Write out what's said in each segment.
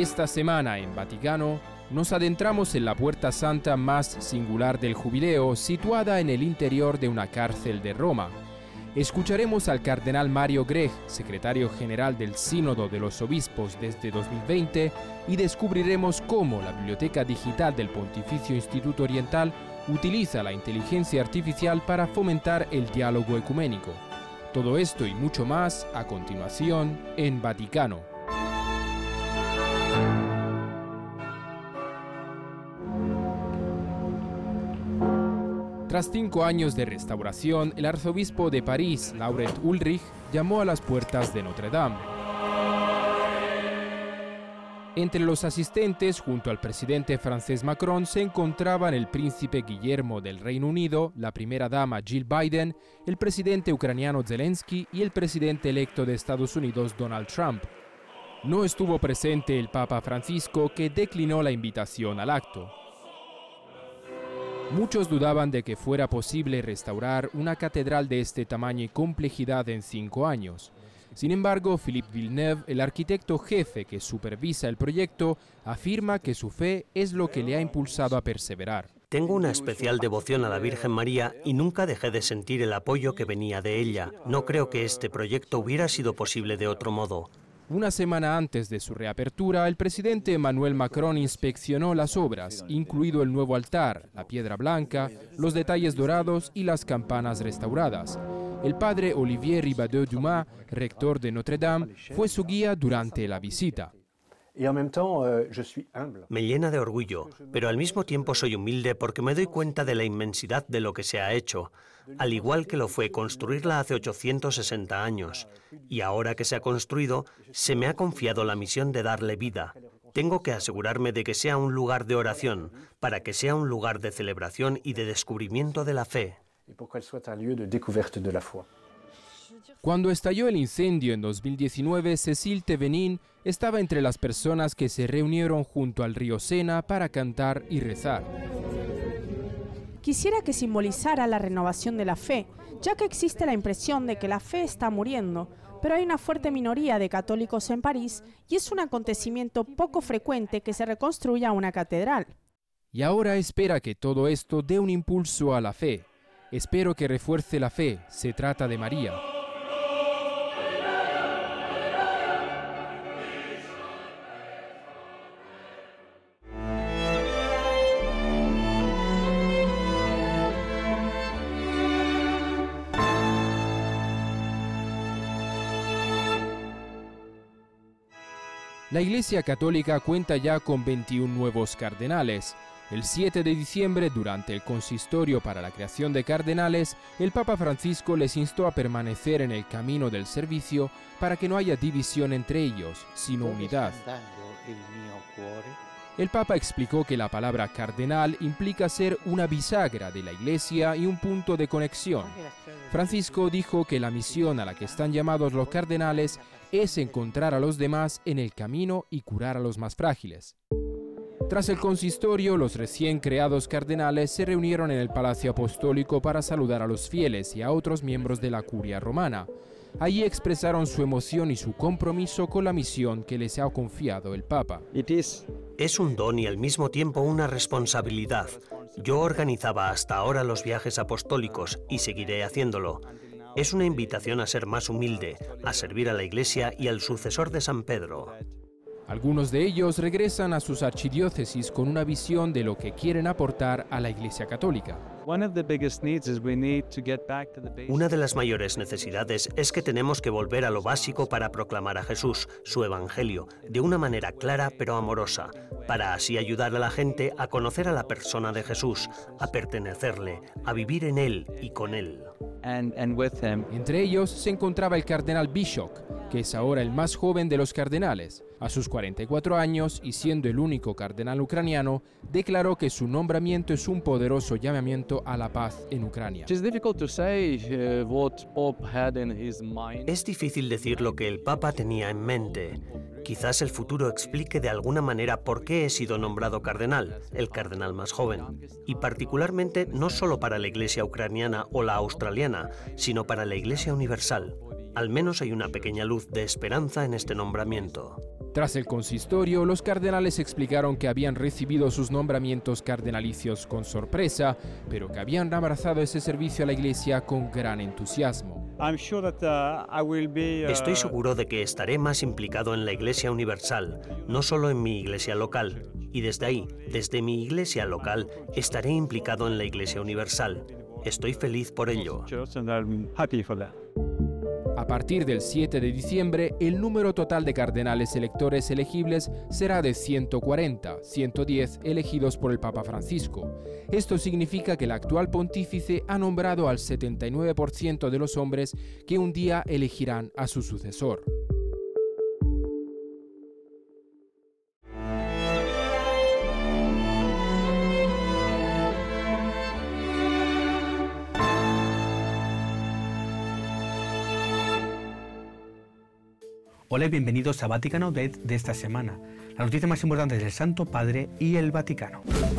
Esta semana en Vaticano nos adentramos en la puerta santa más singular del jubileo, situada en el interior de una cárcel de Roma. Escucharemos al cardenal Mario Grech, secretario general del Sínodo de los Obispos desde 2020, y descubriremos cómo la Biblioteca Digital del Pontificio Instituto Oriental utiliza la inteligencia artificial para fomentar el diálogo ecuménico. Todo esto y mucho más a continuación en Vaticano. Tras 5 años de restauración, el arzobispo de París, Laurent Ulrich, llamó a las puertas de Notre Dame. Entre los asistentes, junto al presidente francés Macron, se encontraban el príncipe Guillermo del Reino Unido, la primera dama Jill Biden, el presidente ucraniano Zelensky y el presidente electo de Estados Unidos Donald Trump. No estuvo presente el Papa Francisco, que declinó la invitación al acto. Muchos dudaban de que fuera posible restaurar una catedral de este tamaño y complejidad en 5 años. Sin embargo, Philippe Villeneuve, el arquitecto jefe que supervisa el proyecto, afirma que su fe es lo que le ha impulsado a perseverar. Tengo una especial devoción a la Virgen María y nunca dejé de sentir el apoyo que venía de ella. No creo que este proyecto hubiera sido posible de otro modo. Una semana antes de su reapertura, el presidente Emmanuel Macron inspeccionó las obras, incluido el nuevo altar, la piedra blanca, los detalles dorados y las campanas restauradas. El padre Olivier Ribadeu-Dumas, rector de Notre Dame, fue su guía durante la visita. Me llena de orgullo, pero al mismo tiempo soy humilde porque me doy cuenta de la inmensidad de lo que se ha hecho, al igual que lo fue construirla hace 860 años. Y ahora que se ha construido, se me ha confiado la misión de darle vida. Tengo que asegurarme de que sea un lugar de oración, para que sea un lugar de celebración y de descubrimiento de la fe. Cuando estalló el incendio en 2019, Cécile Thévenin estaba entre las personas que se reunieron junto al río Sena para cantar y rezar. Quisiera que simbolizara la renovación de la fe, ya que existe la impresión de que la fe está muriendo, pero hay una fuerte minoría de católicos en París y es un acontecimiento poco frecuente que se reconstruya una catedral. Y ahora espera que todo esto dé un impulso a la fe. Espero que refuerce la fe, se trata de María. La Iglesia Católica cuenta ya con 21 nuevos cardenales. El 7 de diciembre, durante el consistorio para la creación de cardenales, el Papa Francisco les instó a permanecer en el camino del servicio para que no haya división entre ellos, sino unidad. El Papa explicó que la palabra cardenal implica ser una bisagra de la Iglesia y un punto de conexión. Francisco dijo que la misión a la que están llamados los cardenales es encontrar a los demás en el camino y curar a los más frágiles. Tras el consistorio, los recién creados cardenales se reunieron en el Palacio Apostólico para saludar a los fieles y a otros miembros de la curia romana. Allí expresaron su emoción y su compromiso con la misión que les ha confiado el Papa. Es un don y al mismo tiempo una responsabilidad. Yo organizaba hasta ahora los viajes apostólicos y seguiré haciéndolo. Es una invitación a ser más humilde, a servir a la Iglesia y al sucesor de San Pedro. Algunos de ellos regresan a sus archidiócesis con una visión de lo que quieren aportar a la Iglesia Católica. Una de las mayores necesidades es que tenemos que volver a lo básico para proclamar a Jesús, su Evangelio, de una manera clara pero amorosa, para así ayudar a la gente a conocer a la persona de Jesús, a pertenecerle, a vivir en Él y con Él. Entre ellos se encontraba el cardenal Bishop, que es ahora el más joven de los cardenales. A sus 44 años y siendo el único cardenal ucraniano, declaró que su nombramiento es un poderoso llamamiento a la paz en Ucrania. Es difícil decir lo que el Papa tenía en mente. Quizás el futuro explique de alguna manera por qué he sido nombrado cardenal, el cardenal más joven. Y particularmente no solo para la Iglesia ucraniana o la australiana, sino para la Iglesia universal. Al menos hay una pequeña luz de esperanza en este nombramiento. Tras el consistorio, los cardenales explicaron que habían recibido sus nombramientos cardenalicios con sorpresa, pero que habían abrazado ese servicio a la Iglesia con gran entusiasmo. Estoy seguro de que estaré más implicado en la Iglesia universal, no solo en mi iglesia local. Y desde ahí, desde mi iglesia local, estaré implicado en la Iglesia universal. Estoy feliz por ello. A partir del 7 de diciembre, el número total de cardenales electores elegibles será de 140, 110 elegidos por el Papa Francisco. Esto significa que el actual pontífice ha nombrado al 79% de los hombres que un día elegirán a su sucesor. Hola y bienvenidos a Vaticano Update de esta semana, las noticias más importantes del Santo Padre y el Vaticano.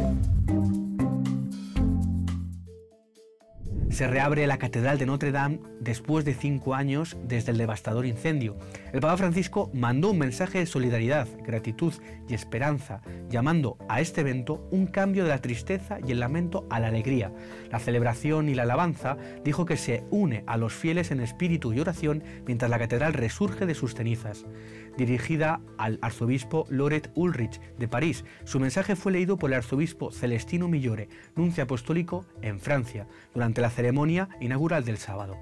Se reabre la Catedral de Notre Dame después de 5 años desde el devastador incendio. El Papa Francisco mandó un mensaje de solidaridad, gratitud y esperanza, llamando a este evento un cambio de la tristeza y el lamento a la alegría. La celebración y la alabanza dijo que se une a los fieles en espíritu y oración mientras la catedral resurge de sus cenizas. Dirigida al arzobispo Loret Ulrich de París, su mensaje fue leído por el arzobispo Celestino Millore, nuncio apostólico en Francia, durante la ceremonia inaugural del sábado.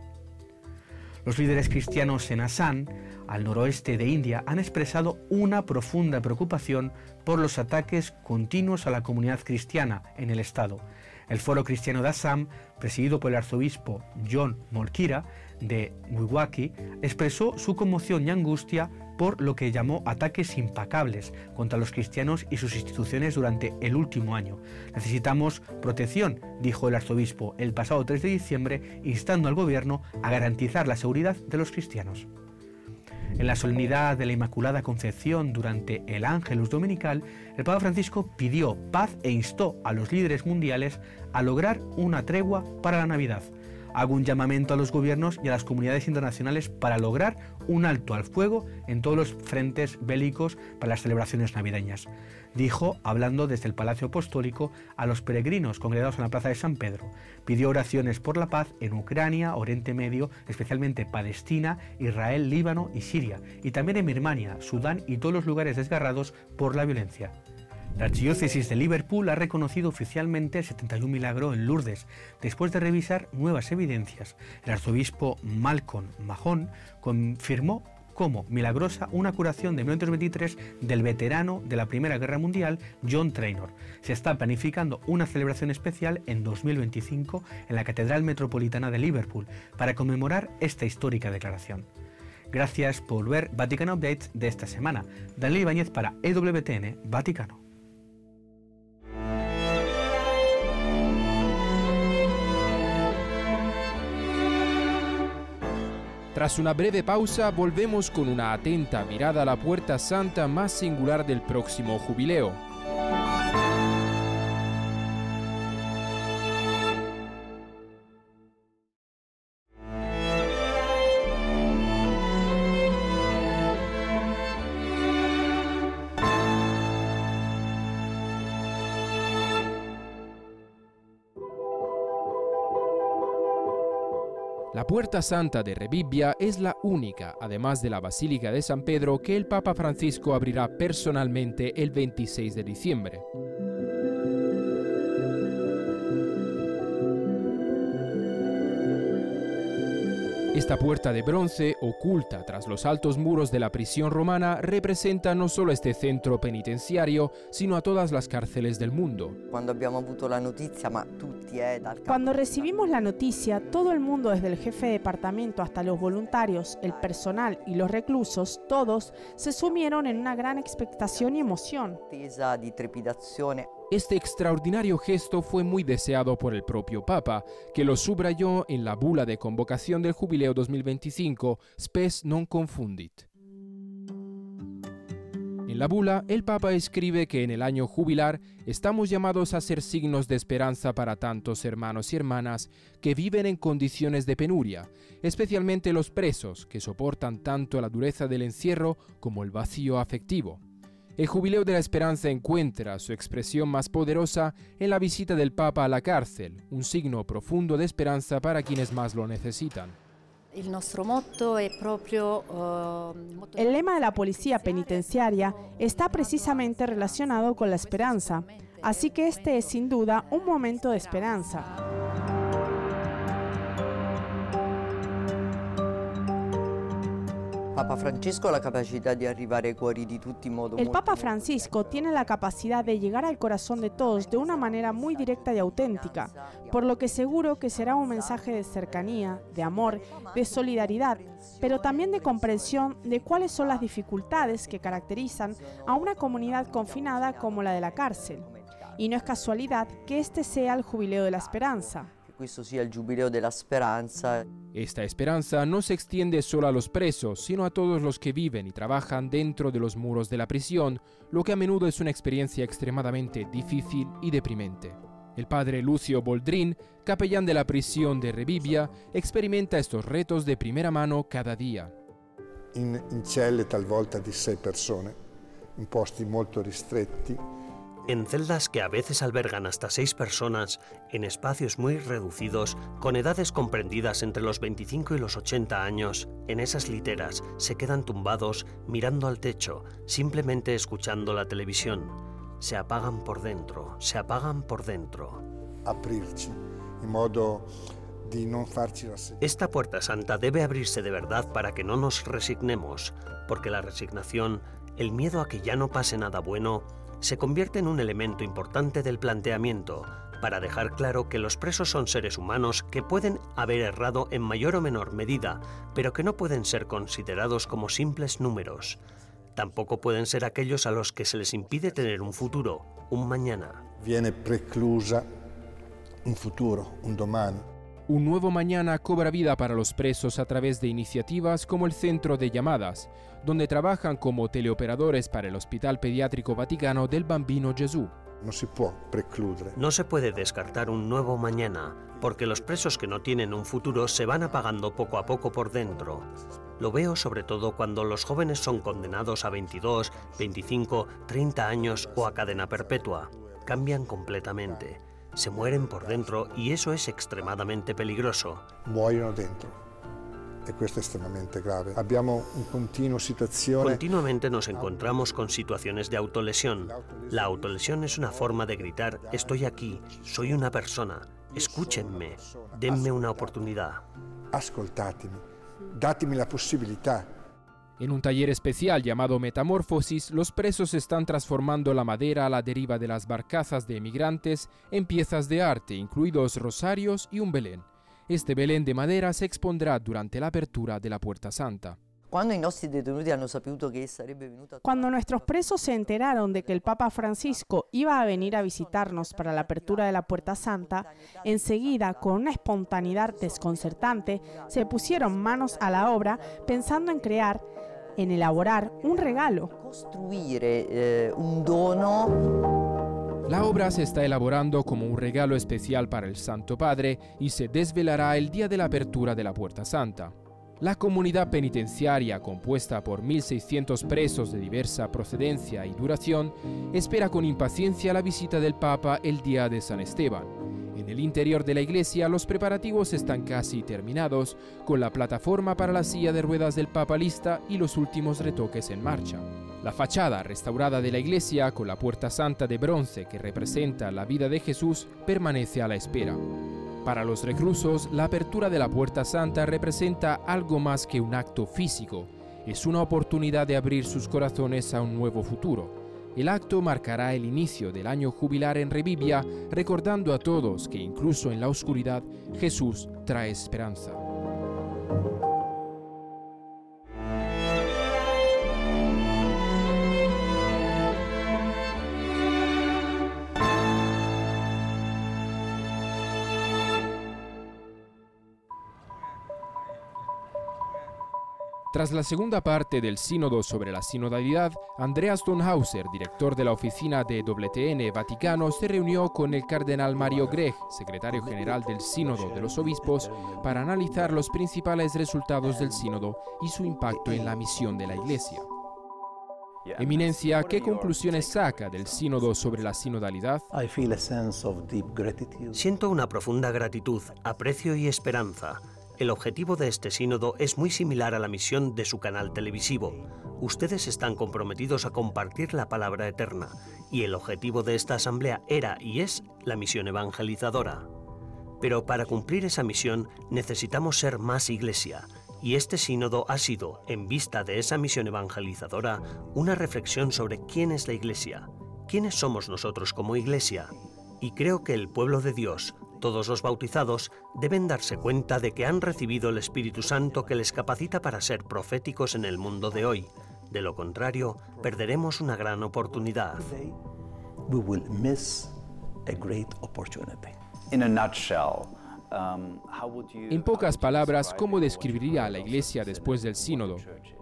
Los líderes cristianos en Assam, al noroeste de India, han expresado una profunda preocupación por los ataques continuos a la comunidad cristiana en el estado. El Foro Cristiano de Assam, presidido por el arzobispo John Morkira de Milwaukee, expresó su conmoción y angustia por lo que llamó ataques implacables contra los cristianos y sus instituciones durante el último año. Necesitamos protección, dijo el arzobispo el pasado 3 de diciembre, instando al gobierno a garantizar la seguridad de los cristianos. En la solemnidad de la Inmaculada Concepción durante el Ángelus Dominical, el Papa Francisco pidió paz e instó a los líderes mundiales a lograr una tregua para la Navidad. Hago un llamamiento a los gobiernos y a las comunidades internacionales para lograr un alto al fuego en todos los frentes bélicos para las celebraciones navideñas, dijo, hablando desde el Palacio Apostólico a los peregrinos congregados en la Plaza de San Pedro. Pidió oraciones por la paz en Ucrania, Oriente Medio, especialmente Palestina, Israel, Líbano y Siria, y también en Birmania, Sudán y todos los lugares desgarrados por la violencia. La Archidiócesis de Liverpool ha reconocido oficialmente el 71 milagro en Lourdes, después de revisar nuevas evidencias. El arzobispo Malcolm Mahon confirmó como milagrosa una curación de 1923 del veterano de la Primera Guerra Mundial, John Trainor. Se está planificando una celebración especial en 2025 en la Catedral Metropolitana de Liverpool para conmemorar esta histórica declaración. Gracias por ver Vaticano Updates de esta semana. Daniel Ibáñez para EWTN Vaticano. Tras una breve pausa, volvemos con una atenta mirada a la puerta santa más singular del próximo jubileo. La Puerta Santa de Rebibbia es la única, además de la Basílica de San Pedro, que el Papa Francisco abrirá personalmente el 26 de diciembre. Esta puerta de bronce, oculta tras los altos muros de la prisión romana, representa no solo este centro penitenciario, sino a todas las cárceles del mundo. Cuando recibimos la noticia, todo el mundo, desde el jefe de departamento hasta los voluntarios, el personal y los reclusos, todos se sumieron en una gran expectación y emoción. Este extraordinario gesto fue muy deseado por el propio Papa, que lo subrayó en la bula de convocación del Jubileo 2025, Spes non confundit. En la bula, el Papa escribe que en el año jubilar estamos llamados a ser signos de esperanza para tantos hermanos y hermanas que viven en condiciones de penuria, especialmente los presos, que soportan tanto la dureza del encierro como el vacío afectivo. El Jubileo de la Esperanza encuentra su expresión más poderosa en la visita del Papa a la cárcel, un signo profundo de esperanza para quienes más lo necesitan. El lema de la policía penitenciaria está precisamente relacionado con la esperanza, así que este es sin duda un momento de esperanza. El Papa Francisco tiene la capacidad de llegar al corazón de todos de una manera muy directa y auténtica, por lo que seguro que será un mensaje de cercanía, de amor, de solidaridad, pero también de comprensión de cuáles son las dificultades que caracterizan a una comunidad confinada como la de la cárcel. Y no es casualidad que este sea el Jubileo de la Esperanza. Esta esperanza no se extiende solo a los presos, sino a todos los que viven y trabajan dentro de los muros de la prisión, lo que a menudo es una experiencia extremadamente difícil y deprimente. El padre Lucio Boldrin, capellán de la prisión de Rebibbia, experimenta estos retos de primera mano cada día. In celle talvolta di 6 persone, in posti molto ristretti. En celdas que a veces albergan hasta 6 personas, en espacios muy reducidos, con edades comprendidas entre los 25 y los 80 años, en esas literas se quedan tumbados mirando al techo, simplemente escuchando la televisión. Se apagan por dentro, se apagan por dentro. Aprirci, in modo di non farci rassegnare. Esta puerta santa debe abrirse de verdad para que no nos resignemos, porque la resignación, el miedo a que ya no pase nada bueno, se convierte en un elemento importante del planteamiento, para dejar claro que los presos son seres humanos que pueden haber errado en mayor o menor medida, pero que no pueden ser considerados como simples números. Tampoco pueden ser aquellos a los que se les impide tener un futuro, un mañana. Viene preclusa un futuro, un domani. Un nuevo mañana cobra vida para los presos a través de iniciativas como el Centro de Llamadas, donde trabajan como teleoperadores para el Hospital Pediátrico Vaticano del Bambino Gesù. No se puede descartar un nuevo mañana, porque los presos que no tienen un futuro se van apagando poco a poco por dentro. Lo veo sobre todo cuando los jóvenes son condenados a 22, 25, 30 años o a cadena perpetua. Cambian completamente. Se mueren por dentro y eso es extremadamente peligroso. Muoiono dentro. Y esto es extremadamente grave. Abbiamo un continuo situazione. Continuamente nos encontramos con situaciones de autolesión. La autolesión es una forma de gritar: estoy aquí, soy una persona, escúchenme, denme una oportunidad. Ascoltatemi, datemi la posibilidad. En un taller especial llamado Metamorfosis, los presos están transformando la madera a la deriva de las barcazas de emigrantes en piezas de arte, incluidos rosarios y un Belén. Este Belén de madera se expondrá durante la apertura de la Puerta Santa. Cuando nuestros presos se enteraron de que el Papa Francisco iba a venir a visitarnos para la apertura de la Puerta Santa, enseguida, con una espontaneidad desconcertante, se pusieron manos a la obra pensando en elaborar un regalo. La obra se está elaborando como un regalo especial para el Santo Padre y se desvelará el día de la apertura de la Puerta Santa. La comunidad penitenciaria, compuesta por 1.600 presos de diversa procedencia y duración, espera con impaciencia la visita del Papa el día de San Esteban. En el interior de la iglesia los preparativos están casi terminados, con la plataforma para la silla de ruedas del Papa lista y los últimos retoques en marcha. La fachada restaurada de la iglesia, con la Puerta Santa de bronce que representa la vida de Jesús, permanece a la espera. Para los reclusos, la apertura de la Puerta Santa representa algo más que un acto físico. Es una oportunidad de abrir sus corazones a un nuevo futuro. El acto marcará el inicio del año jubilar en Rebibbia, recordando a todos que incluso en la oscuridad, Jesús trae esperanza. Tras la segunda parte del sínodo sobre la sinodalidad, Andreas Donhauser, director de la oficina de WTN Vaticano, se reunió con el cardenal Mario Grech, secretario general del Sínodo de los Obispos, para analizar los principales resultados del sínodo y su impacto en la misión de la Iglesia. Eminencia, ¿qué conclusiones saca del sínodo sobre la sinodalidad? Siento una profunda gratitud, aprecio y esperanza. El objetivo de este sínodo es muy similar a la misión de su canal televisivo. Ustedes están comprometidos a compartir la palabra eterna, y el objetivo de esta asamblea era y es la misión evangelizadora. Pero para cumplir esa misión necesitamos ser más Iglesia, y este sínodo ha sido, en vista de esa misión evangelizadora, una reflexión sobre quién es la Iglesia, quiénes somos nosotros como Iglesia. Y creo que el pueblo de Dios, todos los bautizados, deben darse cuenta de que han recibido el Espíritu Santo que les capacita para ser proféticos en el mundo de hoy. De lo contrario, perderemos una gran oportunidad. En pocas palabras, ¿cómo describiría a la Iglesia después del sínodo?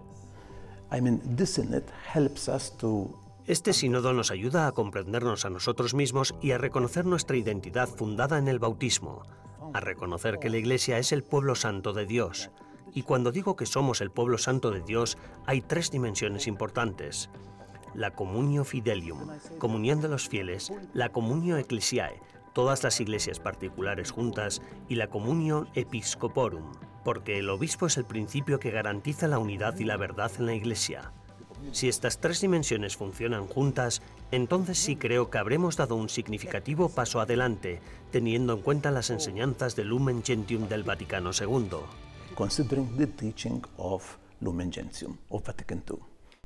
Este sínodo nos ayuda a comprendernos a nosotros mismos y a reconocer nuestra identidad fundada en el bautismo, a reconocer que la Iglesia es el pueblo santo de Dios. Y cuando digo que somos el pueblo santo de Dios, hay tres dimensiones importantes: la communio fidelium, comunión de los fieles; la communio ecclesiae, todas las iglesias particulares juntas; y la communio episcoporum, porque el obispo es el principio que garantiza la unidad y la verdad en la Iglesia. Si estas tres dimensiones funcionan juntas, entonces sí creo que habremos dado un significativo paso adelante, teniendo en cuenta las enseñanzas del Lumen Gentium del Vaticano II. Considering the teaching of Lumen Gentium of Vatican II.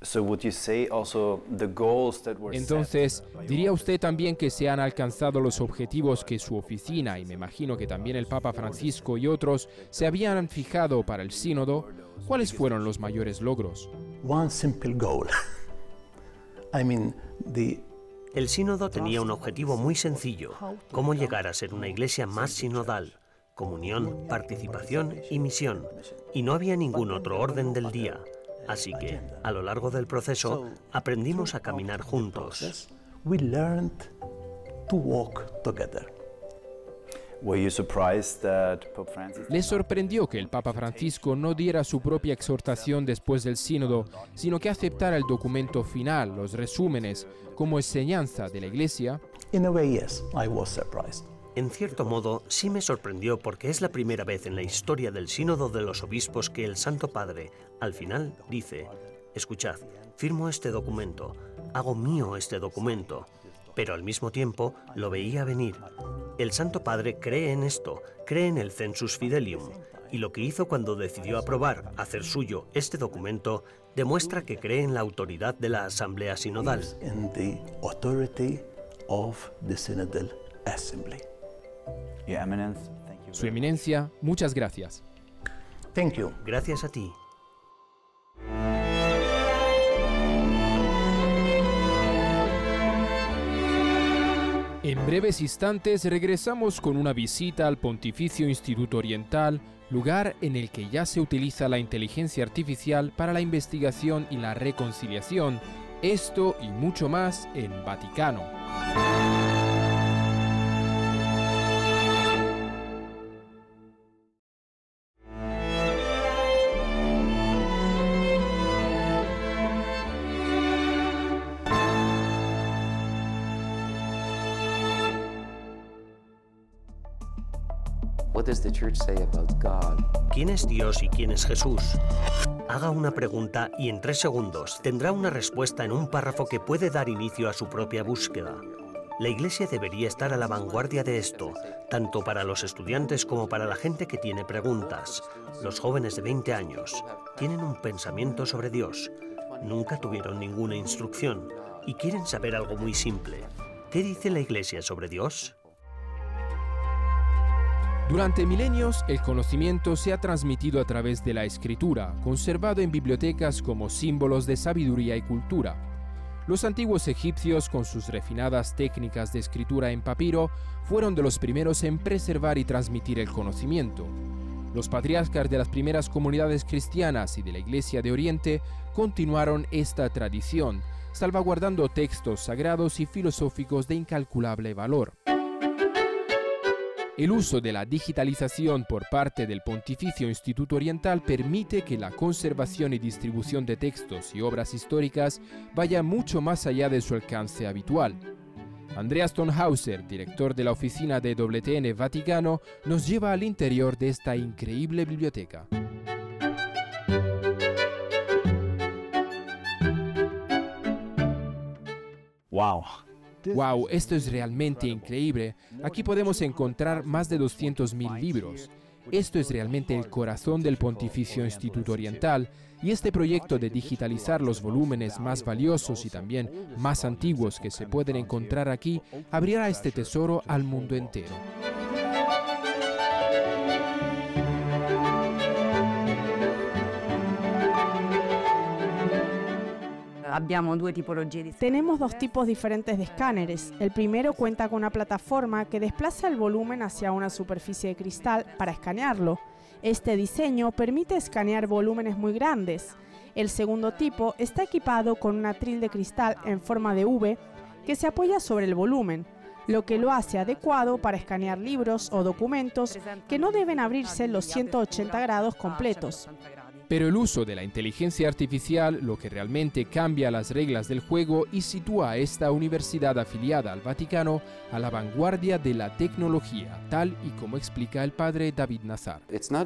Entonces, ¿diría usted también que se han alcanzado los objetivos que su oficina, y me imagino que también el Papa Francisco y otros, se habían fijado para el sínodo? ¿Cuáles fueron los mayores logros? One simple goal. El sínodo tenía un objetivo muy sencillo: cómo llegar a ser una iglesia más sinodal, comunión, participación y misión, y no había ningún otro orden del día. Así que, a lo largo del proceso, aprendimos a caminar juntos. We learned to walk together. ¿Les sorprendió que el Papa Francisco no diera su propia exhortación después del sínodo, sino que aceptara el documento final, los resúmenes, como enseñanza de la Iglesia? In a way, yes, I was surprised. En cierto modo, sí me sorprendió, porque es la primera vez en la historia del Sínodo de los Obispos que el Santo Padre, al final, dice: escuchad, firmo este documento, hago mío este documento. Pero al mismo tiempo lo veía venir. El Santo Padre cree en esto, cree en el Census Fidelium, y lo que hizo cuando decidió aprobar, hacer suyo este documento, demuestra que cree en la autoridad de la Asamblea Sinodal. In the authority of the Synodal Assembly. Su Eminencia, muchas gracias. Thank you. Gracias a ti. En breves instantes regresamos con una visita al Pontificio Instituto Oriental, lugar en el que ya se utiliza la inteligencia artificial para la investigación y la reconciliación. Esto y mucho más en Vaticano. What does the church say about God? ¿Quién es Dios y quién es Jesús? Haga una pregunta y en 3 segundos tendrá una respuesta en un párrafo que puede dar inicio a su propia búsqueda. La Iglesia debería estar a la vanguardia de esto, tanto para los estudiantes como para la gente que tiene preguntas. Los jóvenes de 20 años tienen un pensamiento sobre Dios, nunca tuvieron ninguna instrucción y quieren saber algo muy simple. ¿Qué dice la Iglesia sobre Dios? Durante milenios, el conocimiento se ha transmitido a través de la escritura, conservado en bibliotecas como símbolos de sabiduría y cultura. Los antiguos egipcios, con sus refinadas técnicas de escritura en papiro, fueron de los primeros en preservar y transmitir el conocimiento. Los patriarcas de las primeras comunidades cristianas y de la Iglesia de Oriente continuaron esta tradición, salvaguardando textos sagrados y filosóficos de incalculable valor. El uso de la digitalización por parte del Pontificio Instituto Oriental permite que la conservación y distribución de textos y obras históricas vaya mucho más allá de su alcance habitual. Andreas Tonhauser, director de la oficina de WTN Vaticano, nos lleva al interior de esta increíble biblioteca. ¡Wow! Esto es realmente increíble. Aquí podemos encontrar más de 200.000 libros. Esto es realmente el corazón del Pontificio Instituto Oriental, y este proyecto de digitalizar los volúmenes más valiosos y también más antiguos que se pueden encontrar aquí abrirá este tesoro al mundo entero. Tenemos dos tipos diferentes de escáneres. El primero cuenta con una plataforma que desplaza el volumen hacia una superficie de cristal para escanearlo. Este diseño permite escanear volúmenes muy grandes. El segundo tipo está equipado con un atril de cristal en forma de V que se apoya sobre el volumen, lo que lo hace adecuado para escanear libros o documentos que no deben abrirse los 180 grados completos. Pero el uso de la inteligencia artificial, lo que realmente cambia las reglas del juego y sitúa a esta universidad afiliada al Vaticano a la vanguardia de la tecnología, tal y como explica el padre David Nazar.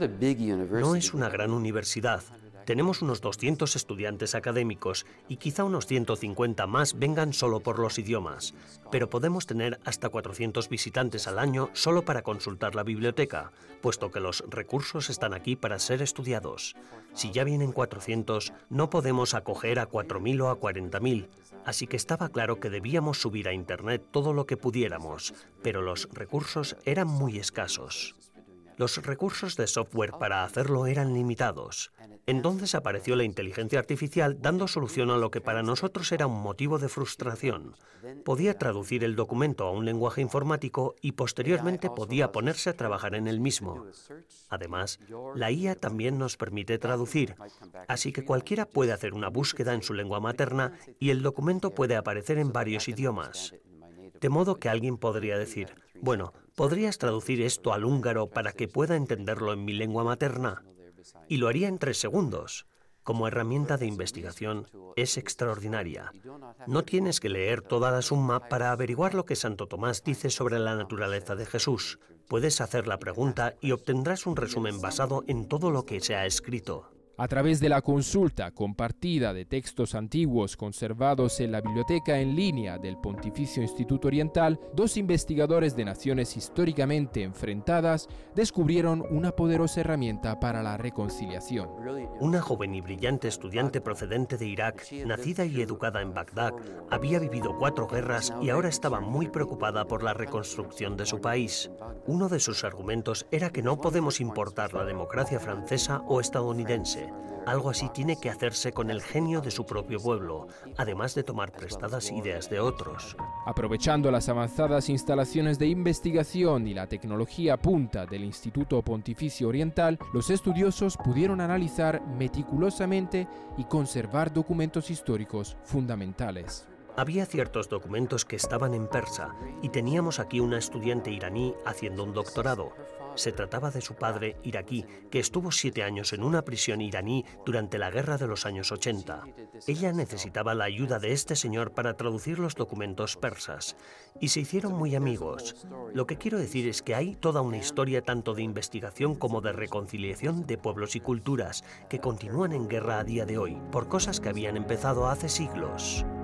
No es una gran universidad. Tenemos unos 200 estudiantes académicos y quizá unos 150 más vengan solo por los idiomas, pero podemos tener hasta 400 visitantes al año solo para consultar la biblioteca, puesto que los recursos están aquí para ser estudiados. Si ya vienen 400, no podemos acoger a 4.000 o a 40.000, así que estaba claro que debíamos subir a Internet todo lo que pudiéramos, pero los recursos eran muy escasos. Los recursos de software para hacerlo eran limitados. Entonces apareció la inteligencia artificial dando solución a lo que para nosotros era un motivo de frustración. Podía traducir el documento a un lenguaje informático y posteriormente podía ponerse a trabajar en el mismo. Además, la IA también nos permite traducir, así que cualquiera puede hacer una búsqueda en su lengua materna y el documento puede aparecer en varios idiomas. De modo que alguien podría decir, bueno, ¿podrías traducir esto al húngaro para que pueda entenderlo en mi lengua materna? Y lo haría en 3 segundos. Como herramienta de investigación, es extraordinaria. No tienes que leer toda la Summa para averiguar lo que Santo Tomás dice sobre la naturaleza de Jesús. Puedes hacer la pregunta y obtendrás un resumen basado en todo lo que se ha escrito. A través de la consulta compartida de textos antiguos conservados en la biblioteca en línea del Pontificio Instituto Oriental, 2 investigadores de naciones históricamente enfrentadas descubrieron una poderosa herramienta para la reconciliación. Una joven y brillante estudiante procedente de Irak, nacida y educada en Bagdad, había vivido 4 guerras y ahora estaba muy preocupada por la reconstrucción de su país. Uno de sus argumentos era que no podemos importar la democracia francesa o estadounidense. Algo así tiene que hacerse con el genio de su propio pueblo, además de tomar prestadas ideas de otros. Aprovechando las avanzadas instalaciones de investigación y la tecnología punta del Instituto Pontificio Oriental, los estudiosos pudieron analizar meticulosamente y conservar documentos históricos fundamentales. Había ciertos documentos que estaban en persa y teníamos aquí una estudiante iraní haciendo un doctorado. Se trataba de su padre iraquí, que estuvo 7 años en una prisión iraní durante la guerra de los años 80. Ella necesitaba la ayuda de este señor para traducir los documentos persas, y se hicieron muy amigos. Lo que quiero decir es que hay toda una historia tanto de investigación como de reconciliación de pueblos y culturas que continúan en guerra a día de hoy, por cosas que habían empezado hace siglos.